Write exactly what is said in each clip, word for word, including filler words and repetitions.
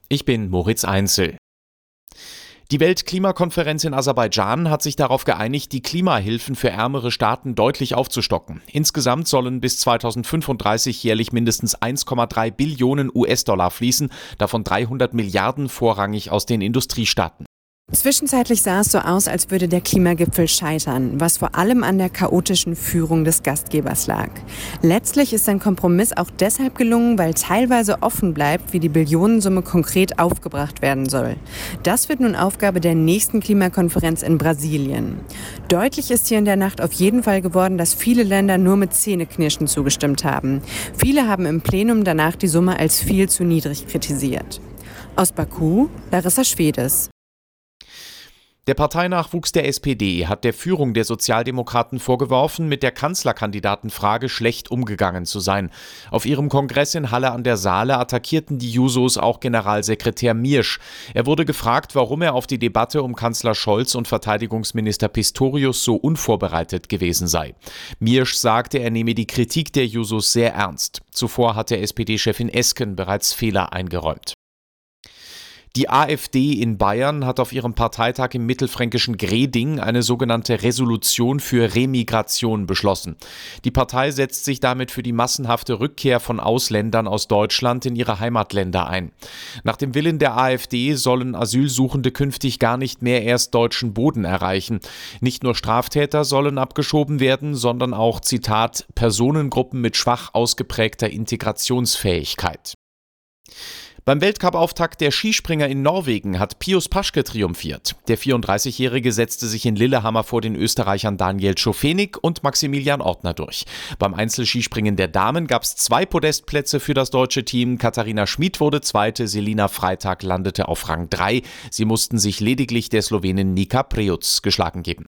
Ich bin Moritz Einzel. Die Weltklimakonferenz in Aserbaidschan hat sich darauf geeinigt, die Klimahilfen für ärmere Staaten deutlich aufzustocken. Insgesamt sollen bis zweitausendfünfunddreißig jährlich mindestens eins Komma drei Billionen U S-Dollar fließen, davon dreihundert Milliarden vorrangig aus den Industriestaaten. Zwischenzeitlich sah es so aus, als würde der Klimagipfel scheitern, was vor allem an der chaotischen Führung des Gastgebers lag. Letztlich ist ein Kompromiss auch deshalb gelungen, weil teilweise offen bleibt, wie die Billionensumme konkret aufgebracht werden soll. Das wird nun Aufgabe der nächsten Klimakonferenz in Brasilien. Deutlich ist hier in der Nacht auf jeden Fall geworden, dass viele Länder nur mit Zähneknirschen zugestimmt haben. Viele haben im Plenum danach die Summe als viel zu niedrig kritisiert. Aus Baku, Larissa Schwedes. Der Parteinachwuchs der S P D hat der Führung der Sozialdemokraten vorgeworfen, mit der Kanzlerkandidatenfrage schlecht umgegangen zu sein. Auf ihrem Kongress in Halle an der Saale attackierten die Jusos auch Generalsekretär Miersch. Er wurde gefragt, warum er auf die Debatte um Kanzler Scholz und Verteidigungsminister Pistorius so unvorbereitet gewesen sei. Miersch sagte, er nehme die Kritik der Jusos sehr ernst. Zuvor hatte S P D-Chefin Esken bereits Fehler eingeräumt. Die AfD in Bayern hat auf ihrem Parteitag im mittelfränkischen Greding eine sogenannte Resolution für Remigration beschlossen. Die Partei setzt sich damit für die massenhafte Rückkehr von Ausländern aus Deutschland in ihre Heimatländer ein. Nach dem Willen der AfD sollen Asylsuchende künftig gar nicht mehr erst deutschen Boden erreichen. Nicht nur Straftäter sollen abgeschoben werden, sondern auch, Zitat, Personengruppen mit schwach ausgeprägter Integrationsfähigkeit. Beim Weltcup-Auftakt der Skispringer in Norwegen hat Pius Paschke triumphiert. Der vierunddreißigjährige setzte sich in Lillehammer vor den Österreichern Daniel Schofenig und Maximilian Ortner durch. Beim Einzelskispringen der Damen gab es zwei Podestplätze für das deutsche Team. Katharina Schmid wurde Zweite, Selina Freitag landete auf Rang drei. Sie mussten sich lediglich der Slowenin Nika Preuc geschlagen geben.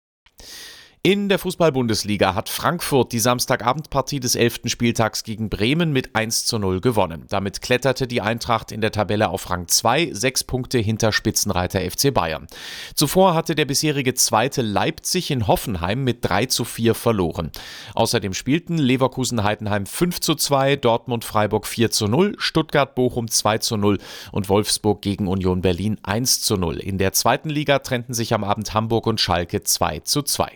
In der Fußball-Bundesliga hat Frankfurt die Samstagabendpartie des elften Spieltags gegen Bremen mit eins zu null gewonnen. Damit kletterte die Eintracht in der Tabelle auf Rang zwei, sechs Punkte hinter Spitzenreiter F C Bayern. Zuvor hatte der bisherige Zweite Leipzig in Hoffenheim mit drei zu vier verloren. Außerdem spielten Leverkusen-Heidenheim fünf zu zwei, Dortmund-Freiburg vier zu null, Stuttgart-Bochum zwei zu null und Wolfsburg gegen Union Berlin eins zu null. In der zweiten Liga trennten sich am Abend Hamburg und Schalke zwei zu zwei.